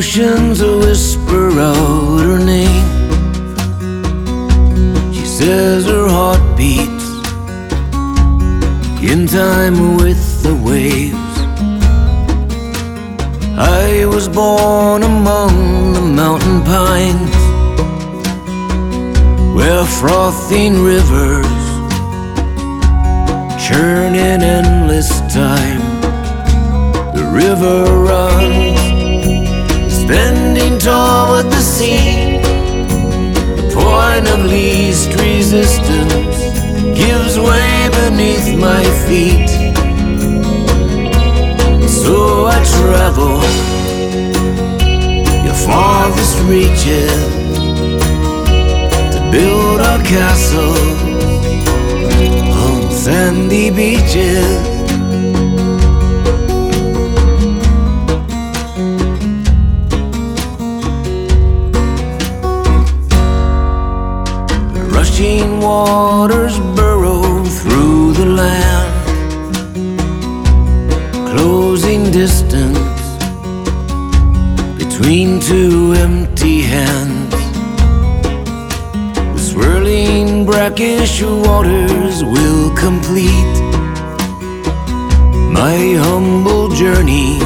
oceans whisper out her name. She says her heart beats in time with the waves. I was born among the mountain pines, where frothing rivers churn in endless time. The river runs, bending toward the sea. The point of least resistance gives way beneath my feet. So I travel your farthest reaches to build our castle on sandy beaches. Rushing waters burrow through the land, closing distance between two empty hands. The swirling brackish waters will complete my humble journey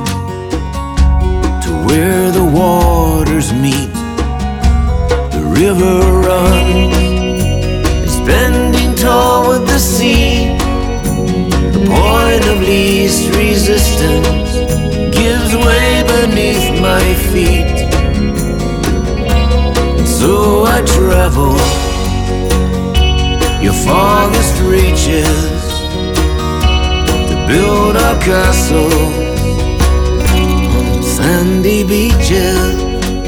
to where the waters meet. The river runs, bending toward the sea. The point of least resistance gives way beneath my feet. And so I travel your farthest reaches to build our castle on sandy beaches.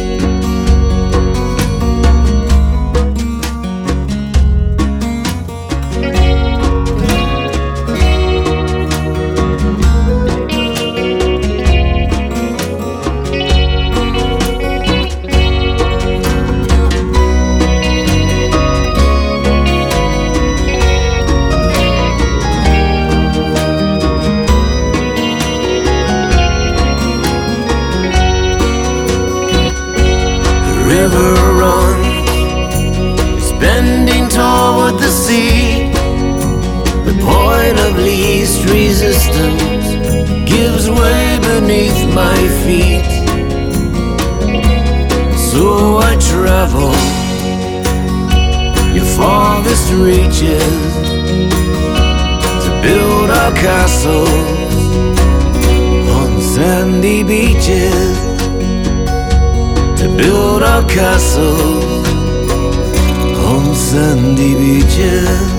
River runs, it's bending toward the sea. The point of least resistance gives way beneath my feet. So I travel your farthest reaches to build our castle on sandy beaches. To build our castle on sandy beaches.